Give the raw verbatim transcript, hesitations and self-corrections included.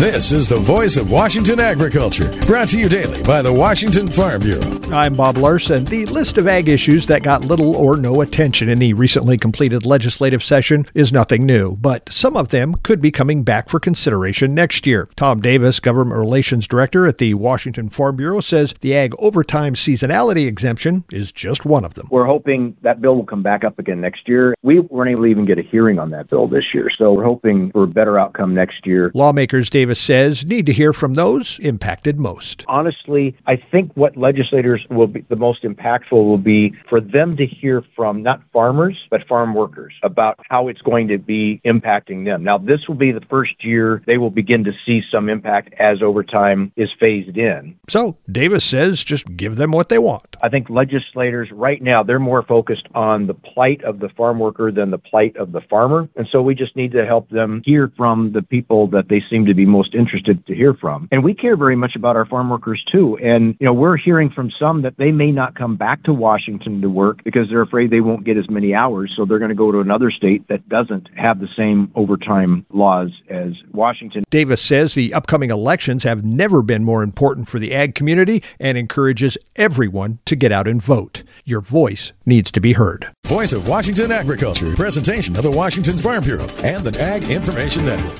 This is the Voice of Washington Agriculture, brought to you daily by the Washington Farm Bureau. I'm Bob Larson. The list of ag issues that got little or no attention in the recently completed legislative session is nothing new, but some of them could be coming back for consideration next year. Tom Davis, Government Relations Director at the Washington Farm Bureau, says the ag overtime seasonality exemption is just one of them. We're hoping that bill will come back up again next year. We weren't able to even get a hearing on that bill this year, so we're hoping for a better outcome next year. Lawmakers, Davis says, need to hear from those impacted most. Honestly, I think what legislators will be the most impactful will be for them to hear from not farmers, but farm workers about how it's going to be impacting them. Now, this will be the first year they will begin to see some impact as overtime is phased in. So Davis says just give them what they want. I think legislators right now, they're more focused on the plight of the farm worker than the plight of the farmer. And so we just need to help them hear from the people that they seem to be most interested to hear from. And we care very much about our farm workers too. And, you know, we're hearing from some that they may not come back to Washington to work because they're afraid they won't get as many hours. So they're going to go to another state that doesn't have the same overtime laws as Washington. Davis says the upcoming elections have never been more important for the ag community and encourages everyone to get out and vote. Your voice needs to be heard. Voice of Washington Agriculture, presentation of the Washington Farm Bureau and the Ag Information Network.